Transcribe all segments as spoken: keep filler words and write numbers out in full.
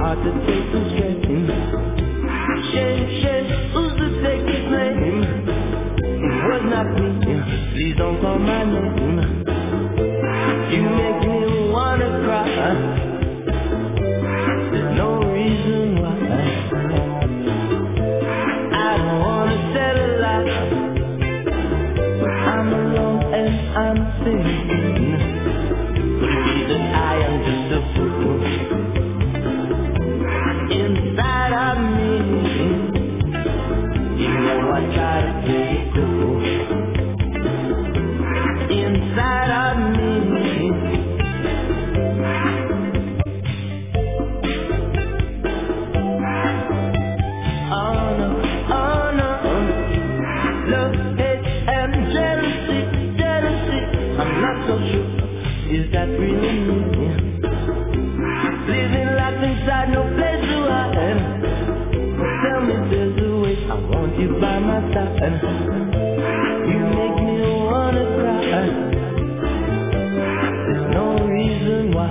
heart to take some strain. Shame, shame, who's to take the blame? It was not me, please don't call my name. You make me wanna cry. There's no reason why. I don't wanna settle life, but I'm alone and I'm thinking. Could it be that I am just a fool inside of me? You know I try to play it cool inside of me. Oh no, oh no, love, hate and jealousy, jealousy. I'm not so sure, is that really me? Living life inside, no place to hide. Tell me there's a way, I want you by my side. You make me wanna cry. There's no reason why.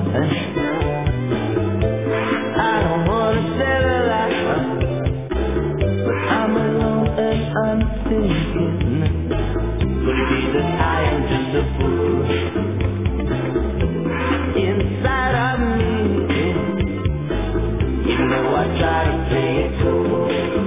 I don't wanna settle life, but I'm alone and I'm thinking. Could it be that I am just a fool inside of me? You know I try to play it cool.